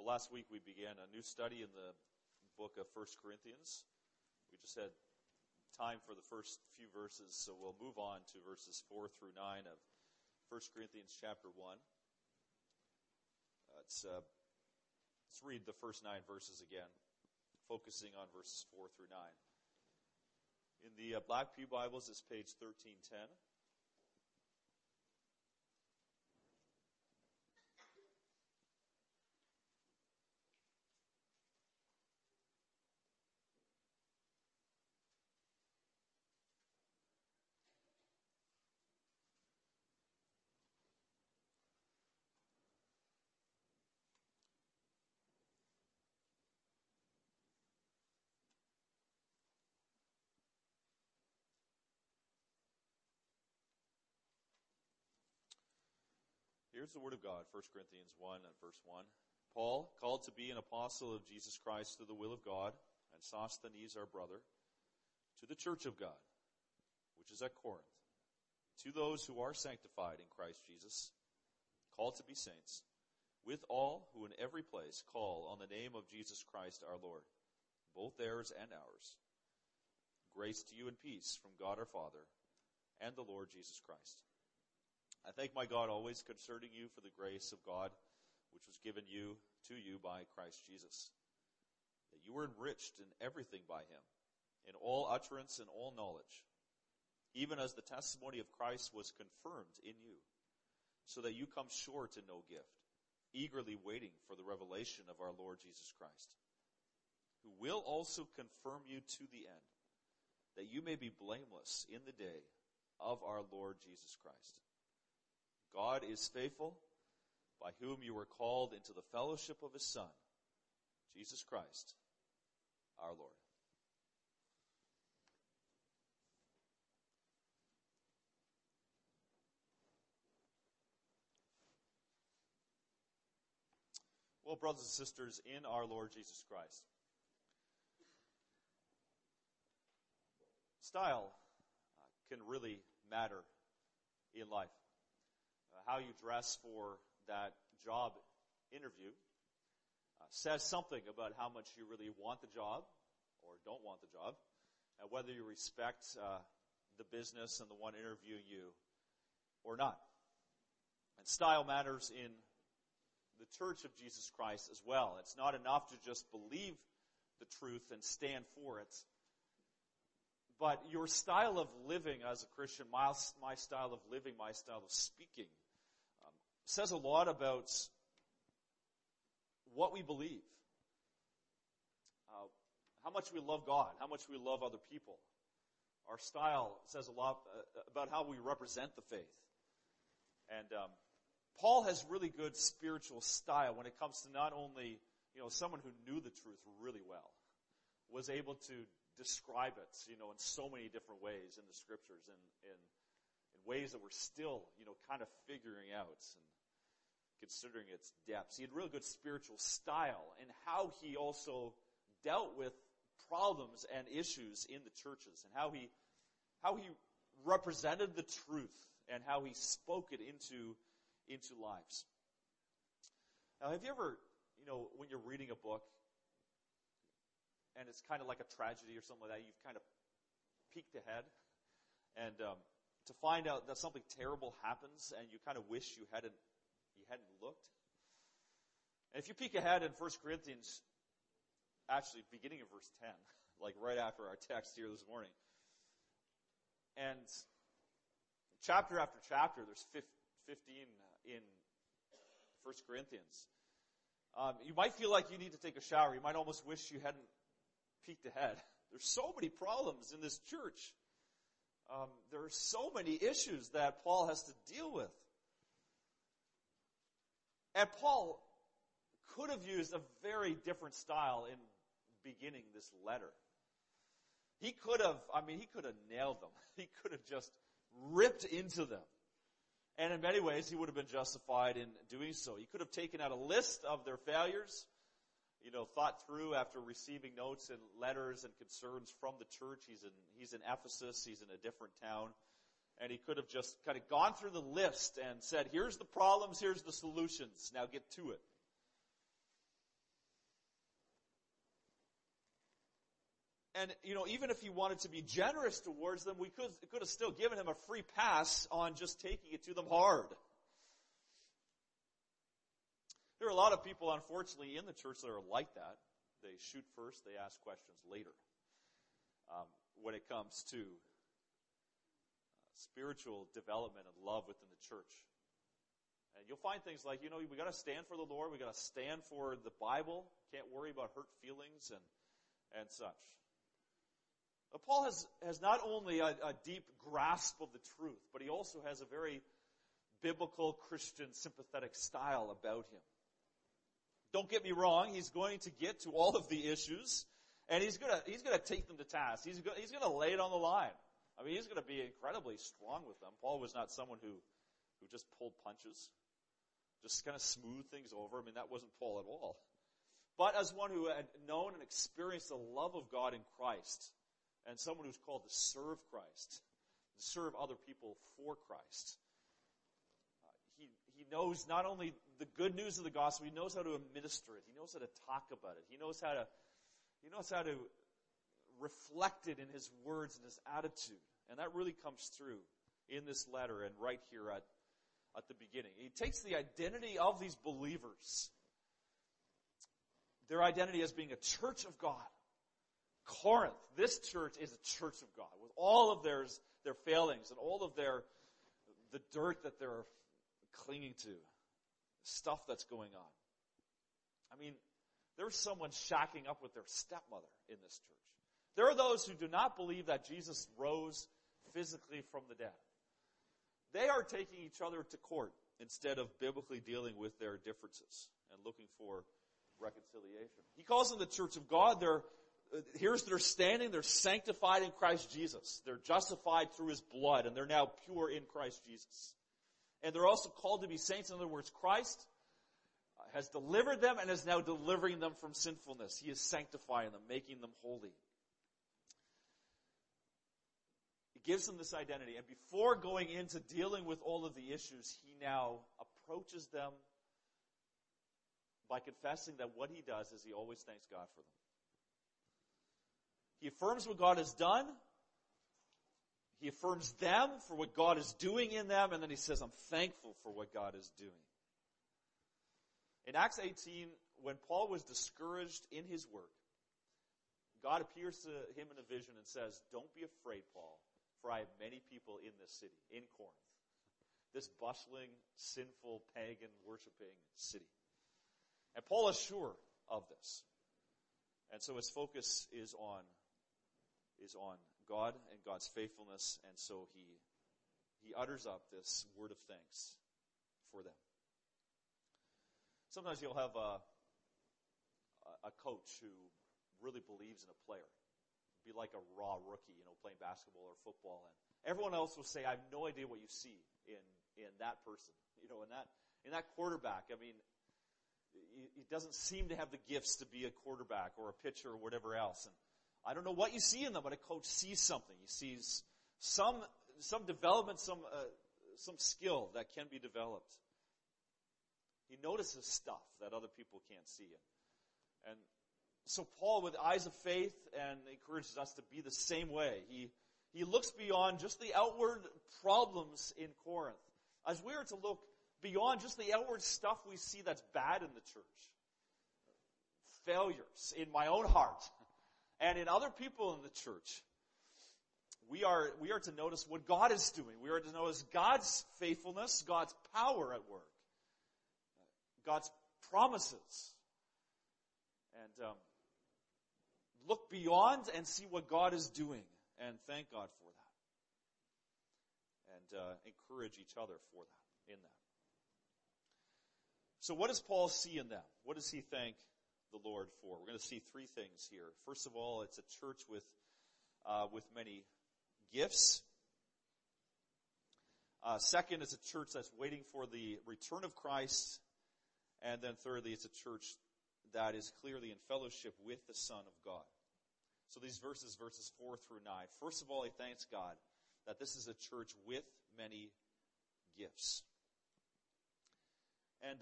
Well, last week we began a new study in the book of 1 Corinthians. We just had time for the first few verses, so we'll move on to verses 4 through 9 of 1 Corinthians chapter 1. Let's read the first 9 verses again, focusing on verses 4 through 9. In the Black Pew Bibles, it's page 1310. Here's the word of God, 1 Corinthians 1 and verse 1. Paul, called to be an apostle of Jesus Christ through the will of God, and Sosthenes our brother, to the church of God, which is at Corinth, to those who are sanctified in Christ Jesus, called to be saints, with all who in every place call on the name of Jesus Christ our Lord, both theirs and ours. Grace to you and peace from God our Father and the Lord Jesus Christ. I thank my God always concerning you for the grace of God, which was given to you by Christ Jesus, that you were enriched in everything by him, in all utterance and all knowledge, even as the testimony of Christ was confirmed in you, so that you come short in no gift, eagerly waiting for the revelation of our Lord Jesus Christ, who will also confirm you to the end, that you may be blameless in the day of our Lord Jesus Christ. God is faithful, by whom you were called into the fellowship of his Son, Jesus Christ, our Lord. Well, brothers and sisters, in our Lord Jesus Christ, style can really matter in life. How you dress for that job interview says something about how much you really want the job or don't want the job, and whether you respect the business and the one interviewing you or not. And style matters in the Church of Jesus Christ as well. It's not enough to just believe the truth and stand for it, but your style of living as a Christian, my style of living, my style of speaking, says a lot about what we believe, how much we love God, how much we love other people. Our style says a lot about how we represent the faith. And Paul has really good spiritual style when it comes to not only, someone who knew the truth really well, was able to describe it, in so many different ways in the scriptures and in ways that we're still, kind of figuring out and considering its depths. He had really good spiritual style in how he also dealt with problems and issues in the churches, and how he represented the truth and how he spoke it into lives. Now, have you ever, when you're reading a book and it's kind of like a tragedy or something like that, you've kind of peeked ahead and to find out that something terrible happens and you kind of wish you hadn't looked. And if you peek ahead in 1 Corinthians, actually beginning of verse 10, like right after our text here this morning, and chapter after chapter, there's 15 in 1 Corinthians. You might feel like you need to take a shower. You might almost wish you hadn't peeked ahead. There's so many problems in this church. There are so many issues that Paul has to deal with. And Paul could have used a very different style in beginning this letter. He could have nailed them. He could have just ripped into them. And in many ways, he would have been justified in doing so. He could have taken out a list of their failures, thought through after receiving notes and letters and concerns from the church. He's in Ephesus. He's in a different town. And he could have just kind of gone through the list and said, here's the problems, here's the solutions. Now get to it. And, even if he wanted to be generous towards them, we could have still given him a free pass on just taking it to them hard. There are a lot of people, unfortunately, in the church that are like that. They shoot first, they ask questions later. When it comes to spiritual development and love within the church. And you'll find things like, we got to stand for the Lord, we got to stand for the Bible, can't worry about hurt feelings and such. But Paul has not only a deep grasp of the truth, but he also has a very biblical, Christian, sympathetic style about him. Don't get me wrong, he's going to get to all of the issues, and he's gonna take them to task. He's gonna lay it on the line. I mean, he's gonna be incredibly strong with them. Paul was not someone who just pulled punches, just kind of smooth things over. I mean, that wasn't Paul at all. But as one who had known and experienced the love of God in Christ, and someone who's called to serve Christ, to serve other people for Christ, he knows not only the good news of the gospel, he knows how to administer it. He knows how to talk about it. He knows how to reflect it in his words and his attitude. And that really comes through in this letter and right here at the beginning. He takes the identity of these believers, their identity as being a church of God. Corinth, this church is a church of God with all of their failings and all of the dirt that they're clinging to, stuff that's going on. I mean, there's someone shacking up with their stepmother in this church. There are those who do not believe that Jesus rose physically from the dead. They are taking each other to court instead of biblically dealing with their differences and looking for reconciliation. He calls them the church of God. Here's their standing. They're sanctified in Christ Jesus. They're justified through his blood, and they're now pure in Christ Jesus. And they're also called to be saints. In other words, Christ has delivered them and is now delivering them from sinfulness. He is sanctifying them, making them holy. He gives them this identity. And before going into dealing with all of the issues, he now approaches them by confessing that what he does is he always thanks God for them. He affirms what God has done. He affirms them for what God is doing in them, and then he says, I'm thankful for what God is doing. In Acts 18, when Paul was discouraged in his work, God appears to him in a vision and says, don't be afraid, Paul, for I have many people in this city, in Corinth, this bustling, sinful, pagan, worshiping city. And Paul is sure of this. And so his focus is on God and God's faithfulness, and so he utters up this word of thanks for them. Sometimes you'll have a coach who really believes in a player. Be like a raw rookie, playing basketball or football, and everyone else will say, I have no idea what you see in that person, in that quarterback. I mean, he doesn't seem to have the gifts to be a quarterback or a pitcher or whatever else. And I don't know what you see in them, but a coach sees something. He sees some development, some skill that can be developed. He notices stuff that other people can't see. And so Paul, with eyes of faith, and encourages us to be the same way. He looks beyond just the outward problems in Corinth, as we are to look beyond just the outward stuff we see that's bad in the church. Failures in my own heart and in other people in the church. We are to notice what God is doing. We are to notice God's faithfulness, God's power at work, God's promises. And look beyond and see what God is doing, and thank God for that. And encourage each other for that, in that. So what does Paul see in them? What does he thank the Lord for? We're going to see three things here. First of all, it's a church with many gifts. Second, it's a church that's waiting for the return of Christ. And then thirdly, it's a church that is clearly in fellowship with the Son of God. So these verses 4 through 9. First of all, he thanks God that this is a church with many gifts. And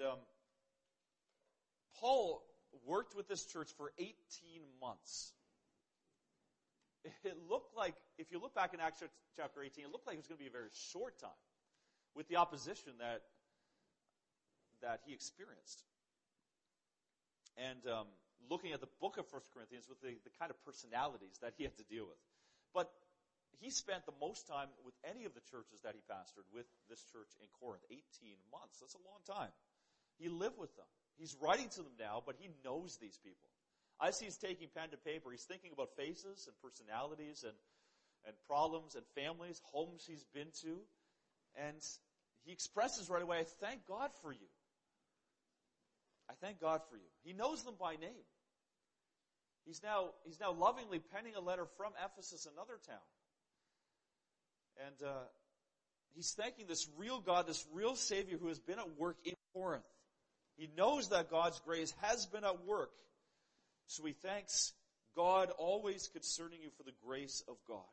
Paul worked with this church for 18 months. it looked like, if you look back in Acts chapter 18, it looked like it was going to be a very short time with the opposition that he experienced. And looking at the book of 1 Corinthians with the kind of personalities that he had to deal with. But he spent the most time with any of the churches that he pastored with this church in Corinth, 18 months. That's a long time. He lived with them. He's writing to them now, but he knows these people. As he's taking pen to paper, he's thinking about faces and personalities and problems and families, homes he's been to. And he expresses right away, I thank God for you. I thank God for you. He knows them by name. He's now lovingly penning a letter from Ephesus, another town. And he's thanking this real God, this real Savior who has been at work in Corinth. He knows that God's grace has been at work. So he thanks God always concerning you for the grace of God.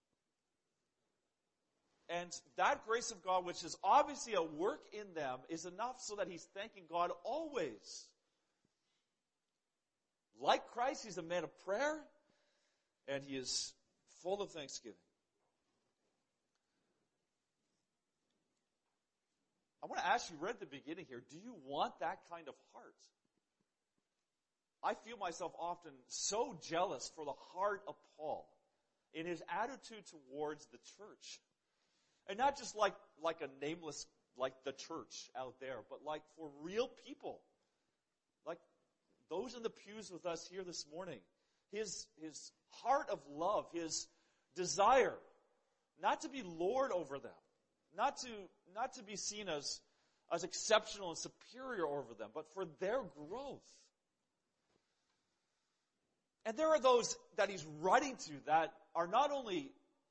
And that grace of God, which is obviously at work in them, is enough so that he's thanking God always. Like Christ, he's a man of prayer, and he is full of thanksgiving. I want to ask you right at the beginning here, do you want that kind of heart? I feel myself often so jealous for the heart of Paul in his attitude towards the church. And not just like a nameless, like the church out there, but like for real people. Like those in the pews with us here this morning. His heart of love, his desire not to be lord over them, not to be seen as exceptional and superior over them, but for their growth. And there are those that he's writing to that are not only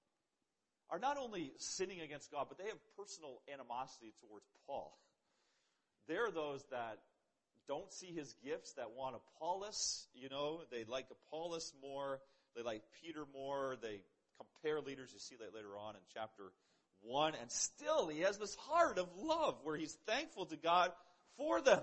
sinning against God, but they have personal animosity towards Paul. There are those that don't see his gifts, that want Apollos. They like Apollos more. They like Peter more. They compare leaders. You see that later on in chapter 1. And still, he has this heart of love where he's thankful to God for them.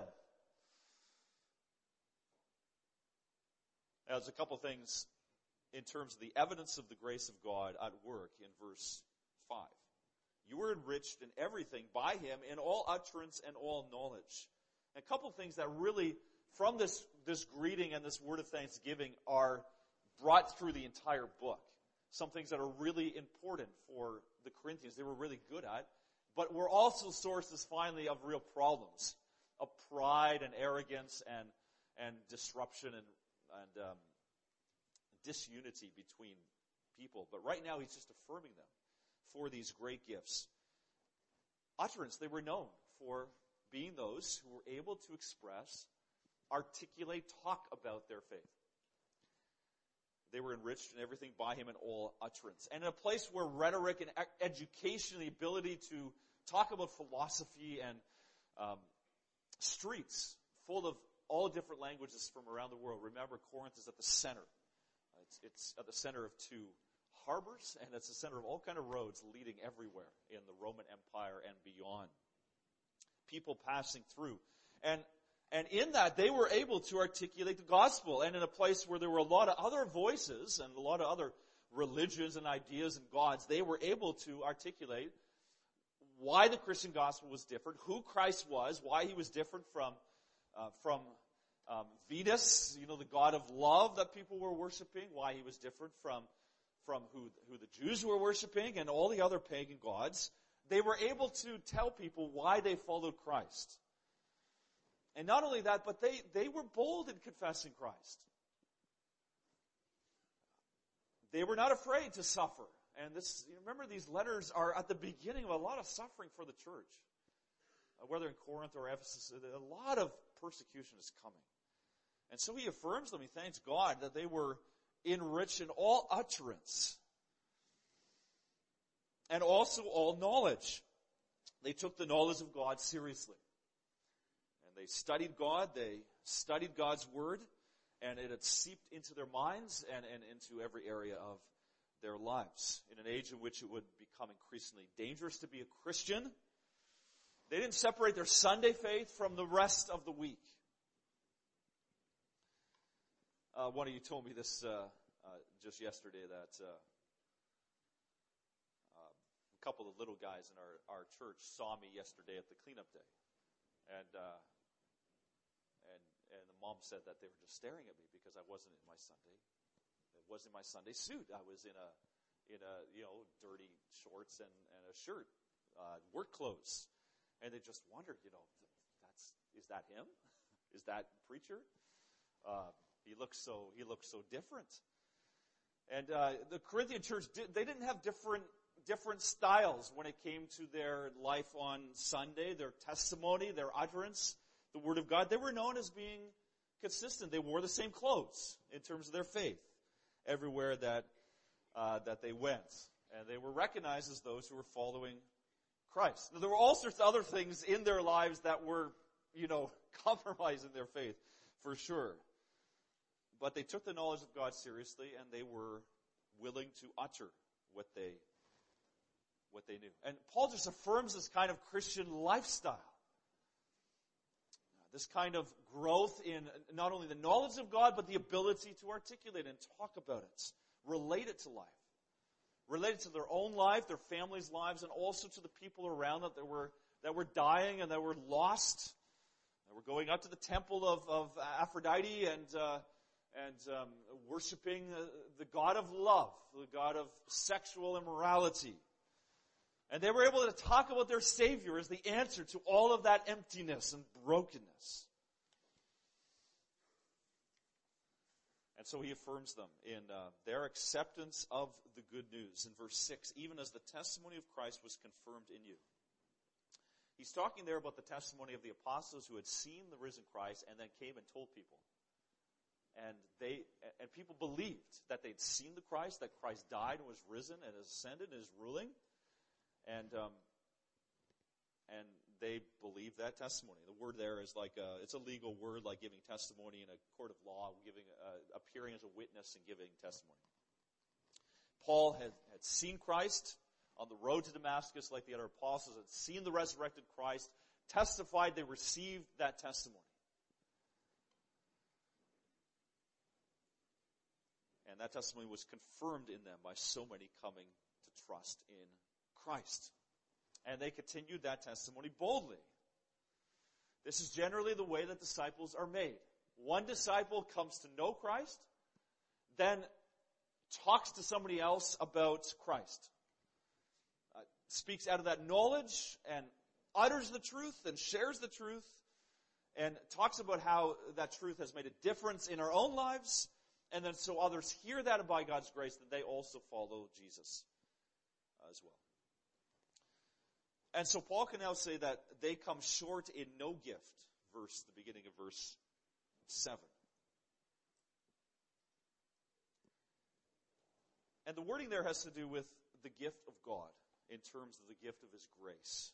Now, there's a couple things in terms of the evidence of the grace of God at work in verse 5. You were enriched in everything by him in all utterance and all knowledge. And a couple things that really, from this greeting and this word of thanksgiving, are brought through the entire book. Some things that are really important for the Corinthians, they were really good at, but were also sources, finally, of real problems, of pride and arrogance and disruption and disunity between people. But right now, he's just affirming them for these great gifts. Utterance, they were known for being those who were able to express, articulate, talk about their faith. They were enriched in everything by him in all utterance. And in a place where rhetoric and education, the ability to talk about philosophy and streets full of all different languages from around the world. Remember, Corinth is at the center. It's at the center of two harbors, and it's the center of all kind of roads leading everywhere in the Roman Empire and beyond. People passing through. And in that, they were able to articulate the gospel. And in a place where there were a lot of other voices and a lot of other religions and ideas and gods, they were able to articulate why the Christian gospel was different, who Christ was, why he was different from Venus, the god of love that people were worshiping, why he was different from who the Jews were worshiping and all the other pagan gods. They were able to tell people why they followed Christ. And not only that, but they were bold in confessing Christ. They were not afraid to suffer. And remember, these letters are at the beginning of a lot of suffering for the church. Whether in Corinth or Ephesus, a lot of persecution is coming. And so he affirms them. He thanks God that they were enriched in all utterance and also all knowledge. They took the knowledge of God seriously. And they studied God. They studied God's word. And it had seeped into their minds and into every area of their lives. In an age in which it would become increasingly dangerous to be a Christian, they didn't separate their Sunday faith from the rest of the week. One of you told me this just yesterday that a couple of little guys in our church saw me yesterday at the cleanup day. And the mom said that they were just staring at me because I wasn't in my Sunday suit. I was in a dirty shorts and a shirt, work clothes. And they just wondered, is that him? Is that preacher? He looks so different. And the Corinthian church, they didn't have different styles when it came to their life on Sunday, their testimony, their utterance, the Word of God. They were known as being consistent. They wore the same clothes in terms of their faith everywhere that they went. And they were recognized as those who were following Christ. Now, there were all sorts of other things in their lives that were, compromising their faith, for sure. But they took the knowledge of God seriously, and they were willing to utter what they knew. And Paul just affirms this kind of Christian lifestyle. This kind of growth in not only the knowledge of God, but the ability to articulate and talk about it, relate it to life. Relate it to their own life, their family's lives, and also to the people around them that were dying and that were lost. That were going up to the temple of Aphrodite and worshiping the God of love, the God of sexual immorality. And they were able to talk about their Savior as the answer to all of that emptiness and brokenness. And so he affirms them in their acceptance of the good news. In verse 6, even as the testimony of Christ was confirmed in you. He's talking there about the testimony of the apostles who had seen the risen Christ and then came and told people. And people believed that they'd seen the Christ, that Christ died and was risen and ascended and is ruling. And they believe that testimony. The word there is it's a legal word, like giving testimony in a court of law, appearing as a witness and giving testimony. Paul had seen Christ on the road to Damascus, like the other apostles, had seen the resurrected Christ, testified they received that testimony. And that testimony was confirmed in them by so many coming to trust in Christ. And they continued that testimony boldly. This is generally the way that disciples are made. One disciple comes to know Christ, then talks to somebody else about Christ. Speaks out of that knowledge and utters the truth and shares the truth and talks about how that truth has made a difference in our own lives. And then so others hear that by God's grace, that they also follow Jesus as well. And so Paul can now say that they come short in no gift, the beginning of verse 7. And the wording there has to do with the gift of God in terms of the gift of His grace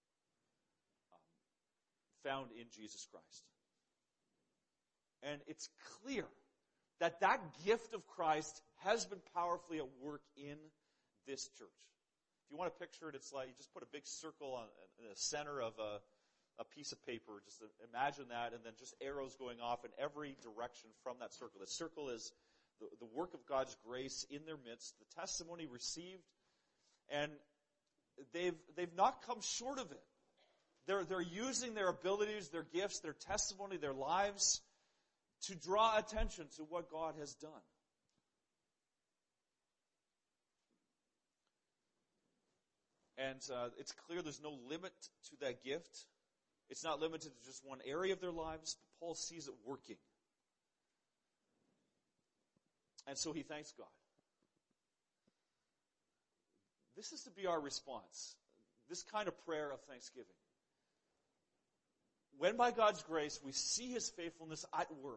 found in Jesus Christ. And it's clear that gift of Christ has been powerfully at work in this church. If you want to picture it, it's like you just put a big circle in the center of a piece of paper. Just imagine that, and then just arrows going off in every direction from that circle. The circle is the work of God's grace in their midst, the testimony received, and they've not come short of it. They're using their abilities, their gifts, their testimony, their lives to draw attention to what God has done. And it's clear there's no limit to that gift. It's not limited to just one area of their lives, but Paul sees it working. And so he thanks God. This is to be our response, this kind of prayer of thanksgiving. When by God's grace we see His faithfulness at work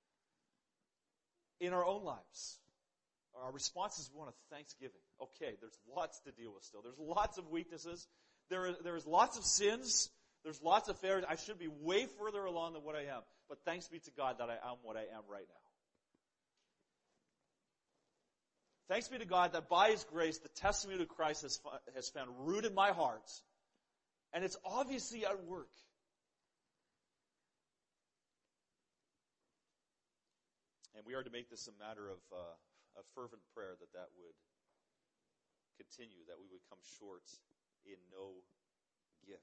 in our own lives, our response is one of thanksgiving. Okay, there's lots to deal with still. There's lots of weaknesses. There is lots of sins. There's lots of failures. I should be way further along than what I am. But thanks be to God that I am what I am right now. Thanks be to God that by His grace, the testimony of Christ has found root in my heart. And it's obviously at work. And we are to make this a matter of a fervent prayer that would continue, that we would come short in no gift.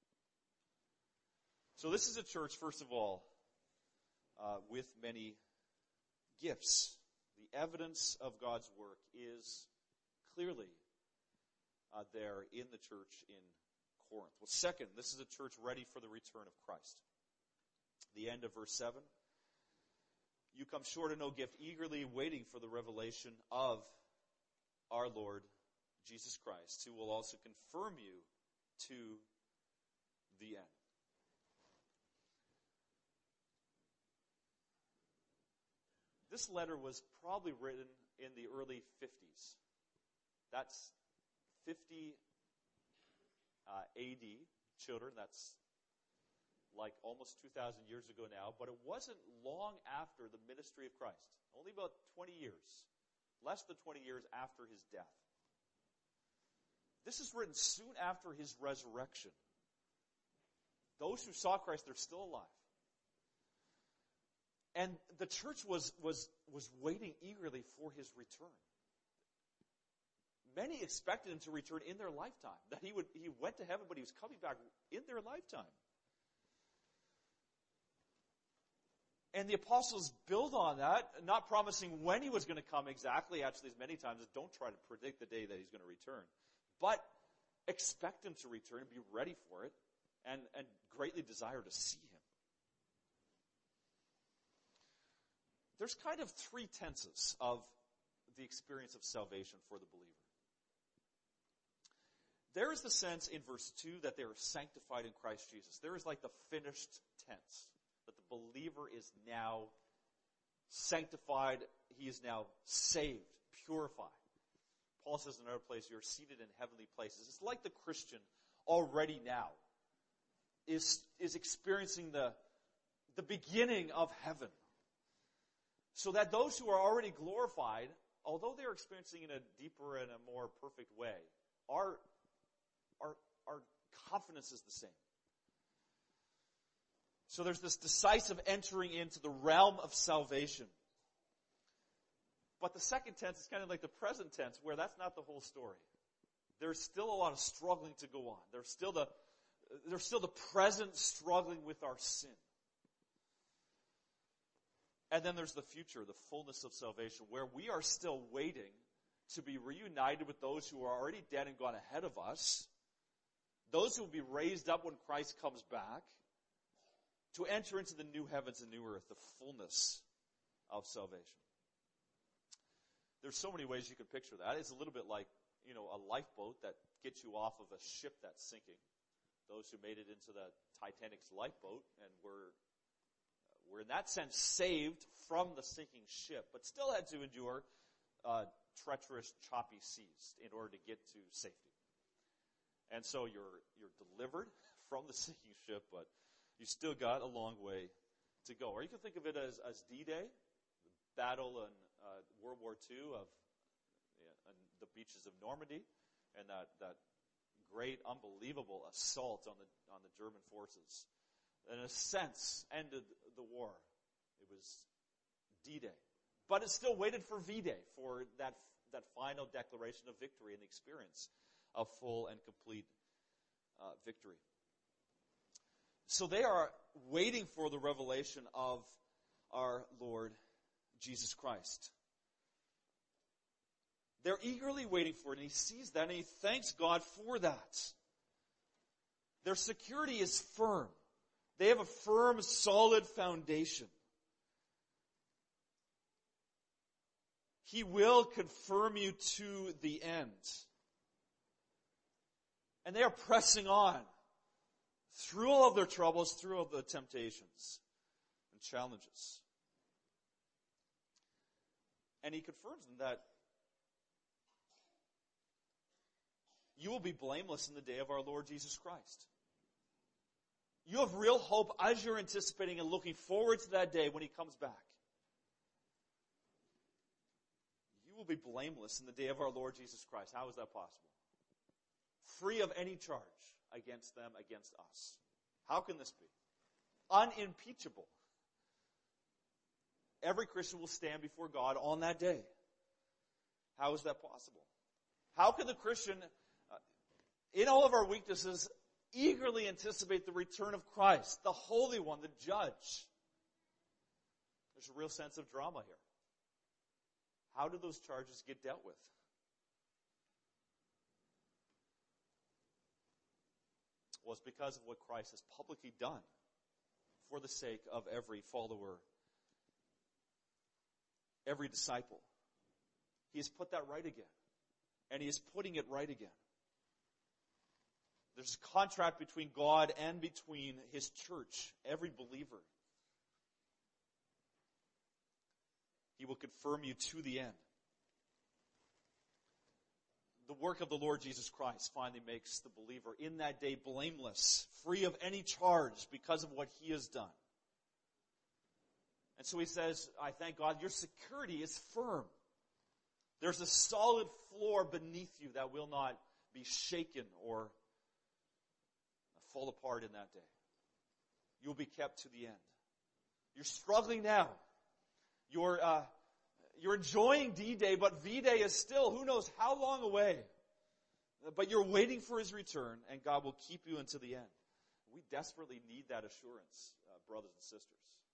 So this is a church, first of all, with many gifts. The evidence of God's work is clearly there in the church in Corinth. Well, second, this is a church ready for the return of Christ. The end of verse 7. You come short of no gift, eagerly waiting for the revelation of our Lord Jesus Christ, who will also confirm you to the end. This letter was probably written in the early 50s. That's 50 AD, children. That's like almost 2,000 years ago now. But it wasn't long after the ministry of Christ. Only about 20 years. Less than 20 years after his death. This is written soon after his resurrection. Those who saw Christ, they're still alive. And the church was waiting eagerly for his return. Many expected him to return in their lifetime. That he went to heaven, but he was coming back in their lifetime. And the apostles build on that, not promising when he was going to come exactly. Actually, as many times, don't try to predict the day that he's going to return. But expect him to return and be ready for it, and greatly desire to see him. There's kind of three tenses of the experience of salvation for the believer. There is the sense in verse 2 that they are sanctified in Christ Jesus. There is like the finished tense, that the believer is now sanctified, he is now saved, purified. Paul says in another place, you're seated in heavenly places. It's like the Christian already now is experiencing the beginning of heaven. So that those who are already glorified, although they're experiencing in a deeper and a more perfect way, our confidence is the same. So there's this decisive entering into the realm of salvation. But the second tense is kind of like the present tense, where that's not the whole story. There's still a lot of struggling to go on. There's still the present struggling with our sin. And then there's the future, the fullness of salvation, where we are still waiting to be reunited with those who are already dead and gone ahead of us, those who will be raised up when Christ comes back, to enter into the new heavens and new earth, the fullness of salvation. There's so many ways you could picture that. It's a little bit like, a lifeboat that gets you off of a ship that's sinking. Those who made it into the Titanic's lifeboat, and were in that sense saved from the sinking ship, but still had to endure treacherous, choppy seas in order to get to safety. And so you're delivered from the sinking ship, but you still got a long way to go. Or you can think of it as D-Day, the battle in World War II on the beaches of Normandy, and that great, unbelievable assault on the German forces. In a sense, ended the war. It was D-Day. But it still waited for V-Day, for that final declaration of victory and the experience of full and complete victory. So they are waiting for the revelation of our Lord Jesus Christ. They're eagerly waiting for it, and he sees that, and he thanks God for that. Their security is firm. They have a firm, solid foundation. He will confirm you to the end. And they are pressing on through all of their troubles, through all the temptations and challenges. And he confirms them that you will be blameless in the day of our Lord Jesus Christ. You have real hope as you're anticipating and looking forward to that day when he comes back. You will be blameless in the day of our Lord Jesus Christ. How is that possible? Free of any charge against them, against us. How can this be? Unimpeachable. Every Christian will stand before God on that day. How is that possible? How can the Christian, in all of our weaknesses, eagerly anticipate the return of Christ, the Holy One, the Judge? There's a real sense of drama here. How do those charges get dealt with? Well, it's because of what Christ has publicly done for the sake of every follower, every disciple. He has put that right again. And He is putting it right again. There's a contract between God and between His church, every believer. He will confirm you to the end. The work of the Lord Jesus Christ finally makes the believer in that day blameless, free of any charge because of what He has done. And so He says, I thank God, your security is firm. There's a solid floor beneath you that will not be shaken or fall apart in that day. You'll be kept to the end. You're struggling now. You're enjoying D-Day, but V-Day is still who knows how long away. But you're waiting for His return, and God will keep you until the end. We desperately need that assurance, brothers and sisters.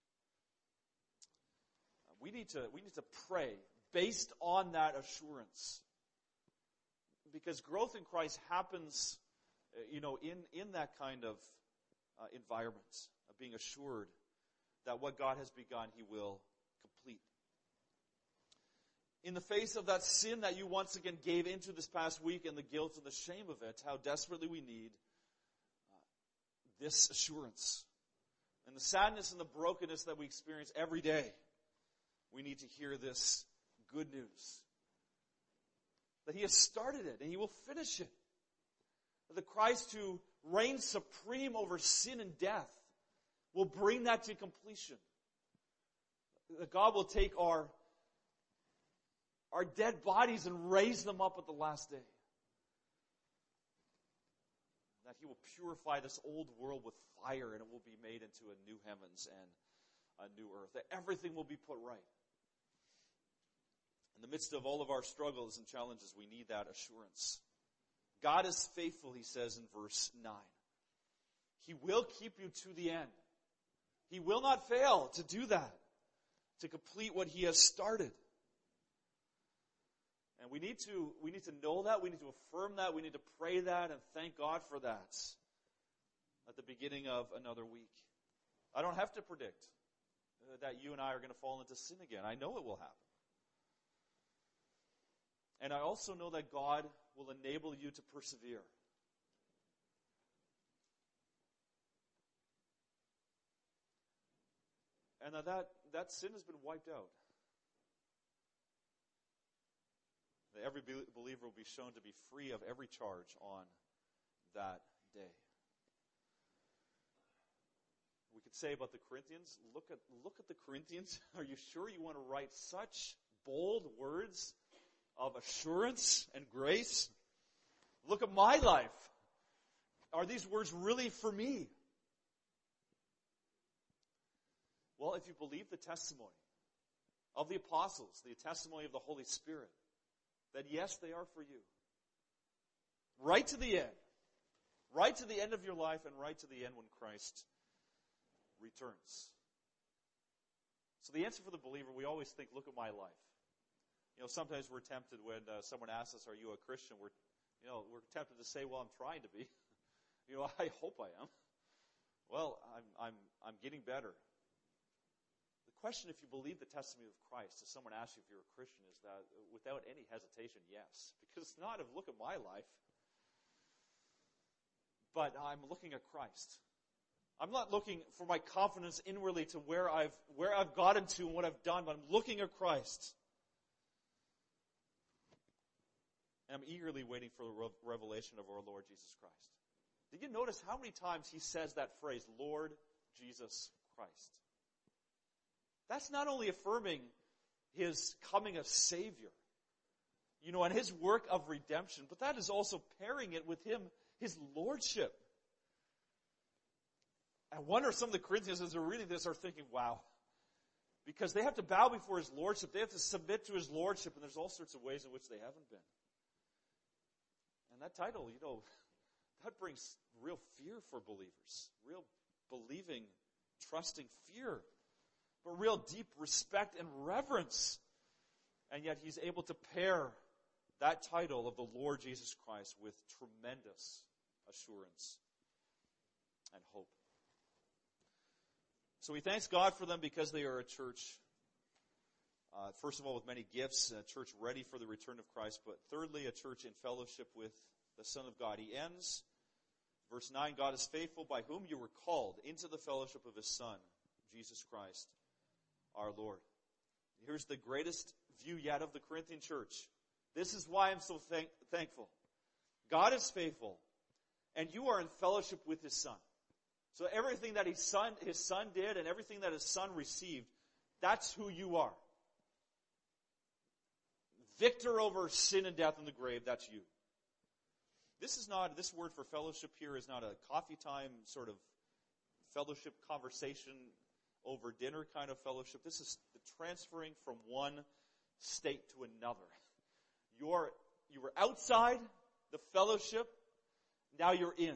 We need to pray based on that assurance. Because growth in Christ happens, in that kind of environment of being assured that what God has begun, He will complete. In the face of that sin that you once again gave into this past week and the guilt and the shame of it, how desperately we need this assurance. And the sadness and the brokenness that we experience every day, we need to hear this good news. That He has started it and He will finish it. That the Christ who reigns supreme over sin and death will bring that to completion. That God will take our dead bodies and raise them up at the last day. That He will purify this old world with fire and it will be made into a new heavens and a new earth. That everything will be put right. In the midst of all of our struggles and challenges, we need that assurance. God is faithful, He says in verse 9. He will keep you to the end. He will not fail to do that, to complete what He has started. And we need to know that, we need to affirm that, we need to pray that and thank God for that at the beginning of another week. I don't have to predict that you and I are going to fall into sin again. I know it will happen. And I also know that God will enable you to persevere. And that sin has been wiped out. That every believer will be shown to be free of every charge on that day. We could say about the Corinthians, look at the Corinthians. Are you sure you want to write such bold words of assurance and grace? Look at my life. Are these words really for me? Well, if you believe the testimony of the apostles, the testimony of the Holy Spirit, then yes, they are for you. Right to the end. Right to the end of your life and right to the end when Christ returns. So the answer for the believer, we always think, look at my life. Sometimes we're tempted when someone asks us, are you a Christian? We're tempted to say, well, I'm trying to be. I hope I am. Well, I'm getting better. The question, if you believe the testimony of Christ, if someone asks you if you're a Christian, is that without any hesitation, yes. Because it's not look at my life, but I'm looking at Christ. I'm not looking for my confidence inwardly to where I've gotten to and what I've done, but I'm looking at Christ. And I'm eagerly waiting for the revelation of our Lord Jesus Christ. Did you notice how many times He says that phrase, Lord Jesus Christ? That's not only affirming His coming as Savior, and His work of redemption, but that is also pairing it with His Lordship. I wonder if some of the Corinthians, as they're reading this, are thinking, wow, Because they have to bow before His Lordship. They have to submit to His Lordship, and there's all sorts of ways in which they haven't been. And that title, that brings real fear for believers. Real believing, trusting fear. But real deep respect and reverence. And yet He's able to pair that title of the Lord Jesus Christ with tremendous assurance and hope. So He thanks God for them because they are a church, first of all, with many gifts, a church ready for the return of Christ, but thirdly, a church in fellowship with the Son of God. He ends, verse 9, God is faithful, by whom you were called into the fellowship of His Son, Jesus Christ, our Lord. Here's the greatest view yet of the Corinthian church. This is why I'm so thankful. God is faithful, and you are in fellowship with His Son. So everything that His Son did and everything that His Son received, that's who you are. Victor over sin and death and the grave, that's you. This word for fellowship here is not a coffee time sort of fellowship conversation over dinner kind of fellowship. This is the transferring from one state to another. You were outside the fellowship, now you're in.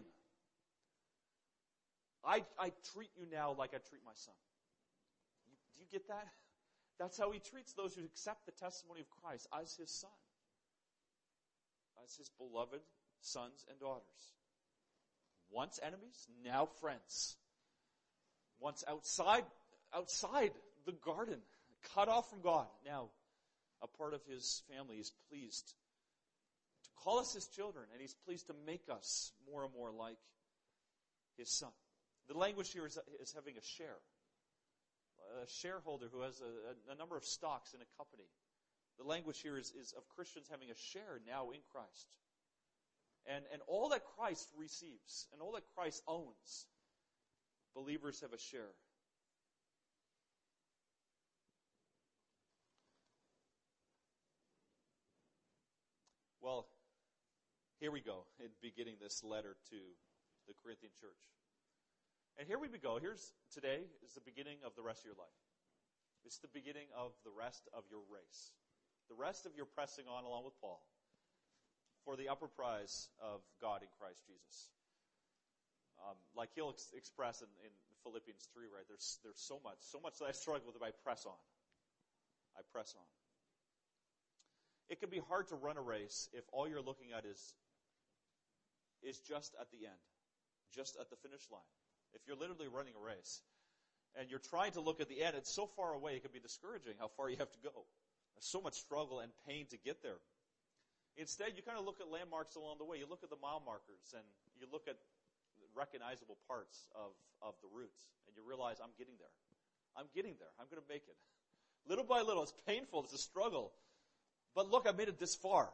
I treat you now like I treat my son. Do you get that? That's how He treats those who accept the testimony of Christ as His Son. As His beloved sons and daughters. Once enemies, now friends. Once outside the garden, cut off from God, now a part of His family. Is pleased to call us His children, and He's pleased to make us more and more like His Son. The language here is having a share. A shareholder who has a number of stocks in a company. The language here is of Christians having a share now in Christ. And all that Christ receives, and all that Christ owns, believers have a share. Well, here we go in beginning this letter to the Corinthian church. And here we go. Today is the beginning of the rest of your life. It's the beginning of the rest of your race. The rest of your pressing on along with Paul for the upper prize of God in Christ Jesus. Like he'll express in Philippians 3, right? There's so much that I struggle with, but I press on. I press on. It can be hard to run a race if all you're looking at is just at the end, just at the finish line. If you're literally running a race and you're trying to look at the end, it's so far away it can be discouraging how far you have to go. There's so much struggle and pain to get there. Instead, you kind of look at landmarks along the way. You look at the mile markers and you look at recognizable parts of the routes, and you realize, I'm getting there. I'm getting there. I'm going to make it. Little by little, it's painful. It's a struggle. But look, I made it this far.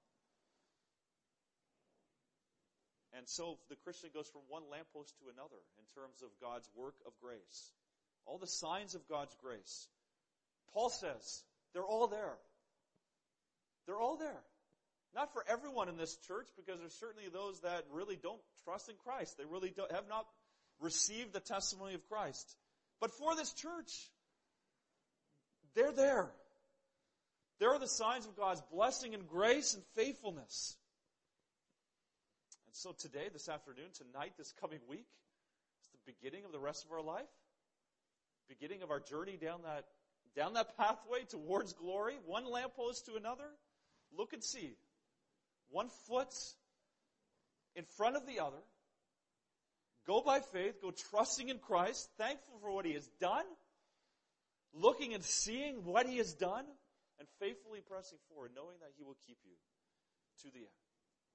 And so the Christian goes from one lamppost to another in terms of God's work of grace. All the signs of God's grace. Paul says, they're all there. They're all there. Not for everyone in this church, because there's certainly those that really don't trust in Christ. They really have not received the testimony of Christ. But for this church, they're there. There are the signs of God's blessing and grace and faithfulness. And so today, this afternoon, tonight, this coming week, is the beginning of the rest of our life. Beginning of our journey down that pathway towards glory, one lamppost to another. Look and see. One foot in front of the other. Go by faith, go trusting in Christ, thankful for what He has done, looking and seeing what He has done, and faithfully pressing forward, knowing that He will keep you to the end.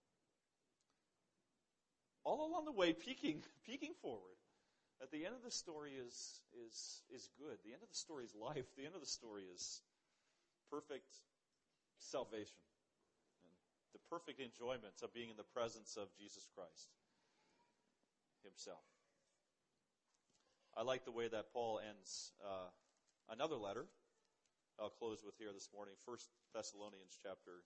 All along the way, peeking forward. At the end of the story is good. The end of the story is life. The end of the story is perfect salvation. And the perfect enjoyment of being in the presence of Jesus Christ Himself. I like the way that Paul ends another letter I'll close with here this morning, 1 Thessalonians chapter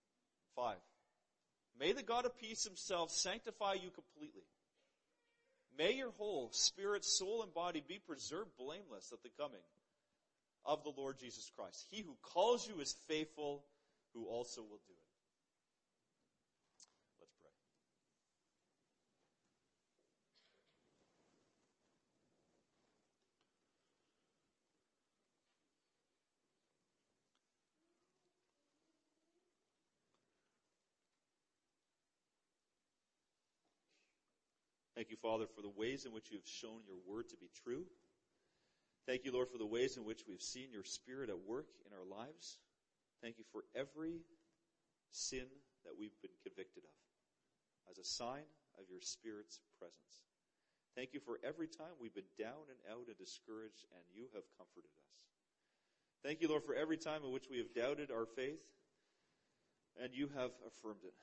5. May the God of peace Himself sanctify you completely. May your whole spirit, soul, and body be preserved blameless at the coming of the Lord Jesus Christ. He who calls you is faithful, who also will do it. Let's pray. Thank you, Father, for the ways in which you have shown your word to be true. Thank you, Lord, for the ways in which we've seen your Spirit at work in our lives. Thank you for every sin that we've been convicted of as a sign of your Spirit's presence. Thank you for every time we've been down and out and discouraged, and you have comforted us. Thank you, Lord, for every time in which we have doubted our faith, and you have affirmed it.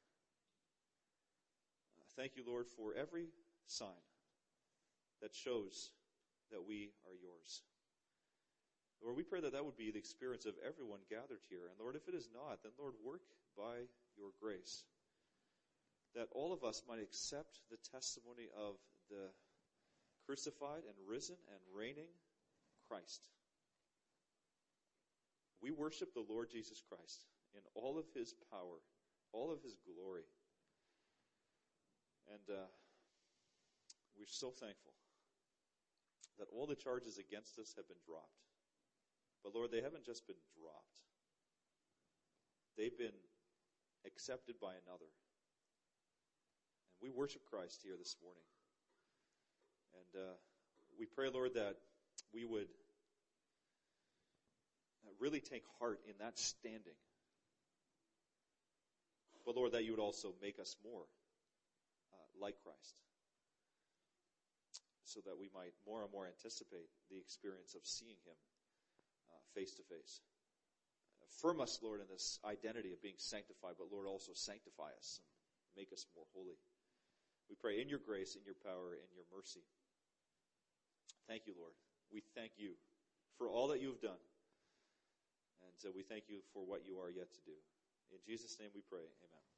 Thank you, Lord, for every sign that shows that we are yours. Lord, we pray that that would be the experience of everyone gathered here. And Lord, if it is not, then Lord, work by your grace, that all of us might accept the testimony of the crucified and risen and reigning Christ. We worship the Lord Jesus Christ in all of his power, all of his glory. And we're so thankful that all the charges against us have been dropped. But Lord, they haven't just been dropped. They've been accepted by another. And we worship Christ here this morning. And we pray, Lord, that we would really take heart in that standing. But Lord, that you would also make us more like Christ, so that we might more and more anticipate the experience of seeing him face to face. Affirm us, Lord, in this identity of being sanctified, but Lord, also sanctify us and make us more holy. We pray in your grace, in your power, in your mercy. Thank you, Lord. We thank you for all that you have done. And we thank you for what you are yet to do. In Jesus' name we pray. Amen.